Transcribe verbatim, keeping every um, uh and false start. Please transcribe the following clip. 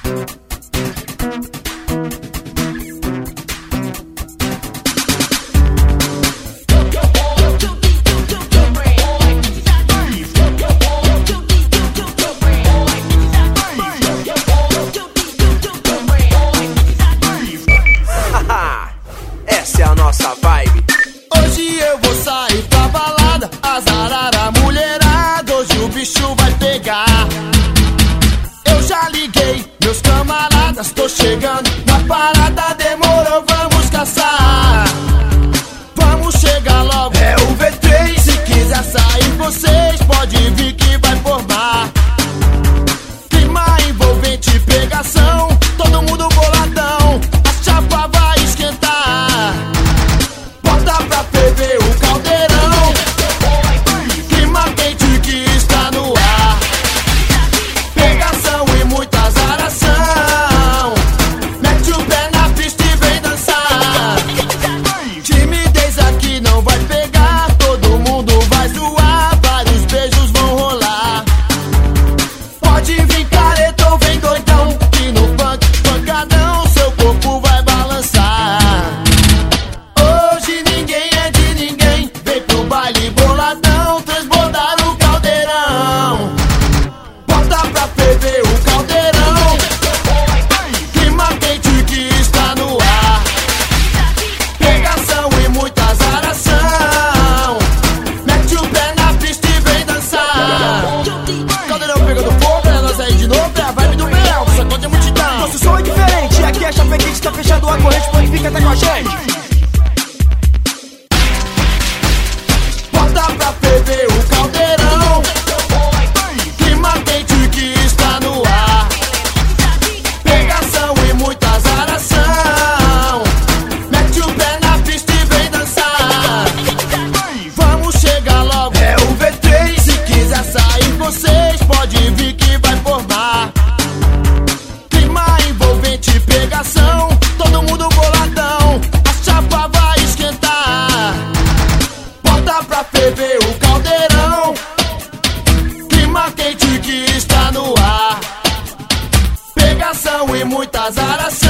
Essa é a nossa vibe. Hoje eu vou sair pra balada, azarar a mulherada, hoje o bicho vai pegar. Eu já liguei, meus camaradas, tô chegando na parada, demorou, vamos caçar. Vamos chegar logo, é o V três, se quiser sair vocês, pode vir que vai formar. Clima envolvente, pegação, todo mundo boladão, a chapa vai esquentar. Bota pra ferver o caldeirão, clima quente que está no ar. Pegação e muita azaração, mete o pé na pista e vem dançar. Timidez aqui não vai pegar, todo mundo vai zoar, vários beijos vão rolar. Pode vir careta ou vem doidão, que no funk, pancadão, seu corpo vai balançar. Hoje ninguém é de ninguém, vem pro baile boladão, transbordar o caldeirão. Bota pra ferver o caldeirão, clima quente que está no ar. Pegação e muita azaração, mete o pé na pista e vem dançar. Caldeirão pegando fogo, é nós aí de novo, é a vibe do verão, sacode a multidão. Nosso som é diferente, aqui a Chapequense tá fechando a corrente, pode ficar até com a gente. Bota pra ferver o caldeirão, clima quente que está no ar. Pegação e muita azaração, mete o pé na pista e vem dançar. Vamos chegar logo, é o V três, se quiser sair vocês, pode vir que vai formar. Clima envolvente, pegação, todo mundo boladão, a chapa vai esquentar. Bota pra ferver o caldeirão, clima quente que está no ar. Pegação e muita azaração.